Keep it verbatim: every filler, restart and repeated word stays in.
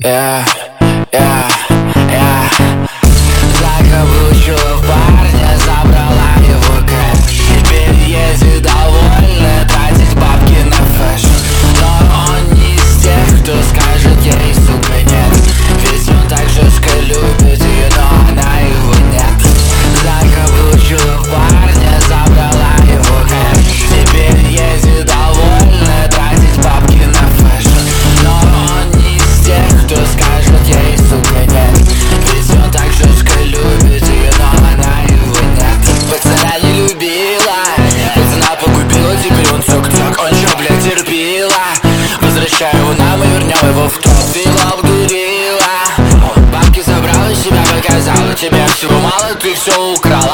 Yeah, yeah, yeah. Закаблучила парня, забрала его кэш. Теперь ездит довольна, тратить бабки на фэшн. Но он не из тех, кто скажет ей, сука, нет. Ведь он так жестко любит ее, но она его нет. Закаблучила парня, забрала его кэш. Теперь ездит довольна, тратить бабки на фэшн. Но он не из тех, кто скажет ей, сука, нет. Ведь он так жестко любит ее, но она его нет. Пацана не любила, пацана погубила, теперь он цок-цок. Он чё, блядь, терпила? Возвращай его нам и вернем его в топ. Ты его обдурила, бабки забрала, себя показала. Тебе всего мало, ты все украла.